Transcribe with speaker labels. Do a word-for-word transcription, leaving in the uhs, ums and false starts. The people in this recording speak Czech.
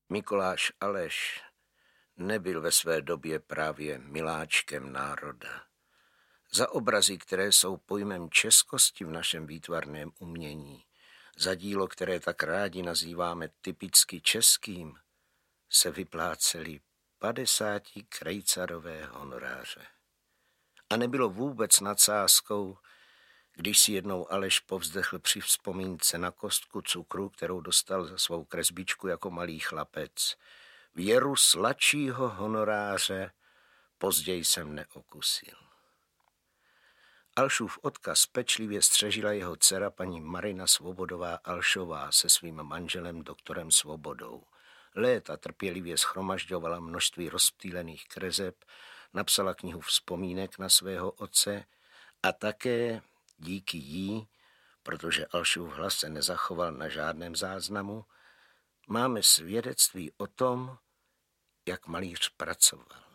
Speaker 1: Mikuláš Aleš nebyl ve své době právě miláčkem národa. Za obrazy, které jsou pojmem českosti v našem výtvarném umění, za dílo, které tak rádi nazýváme typicky českým, se vyplácely padesáti krejcarové honoráře. A nebylo vůbec nadsázkou, když si jednou Aleš povzdechl při vzpomínce na kostku cukru, kterou dostal za svou kresbičku jako malý chlapec. Věru sladšího honoráře později jsem neokusil. Alšův odkaz pečlivě střežila jeho dcera paní Marina Svobodová Alšová se svým manželem doktorem Svobodou. Léta trpělivě shromažďovala množství rozptýlených kreseb, napsala knihu vzpomínek na svého otce a také díky jí, protože Alšův hlas se nezachoval na žádném záznamu, máme svědectví o tom, jak malíř pracoval.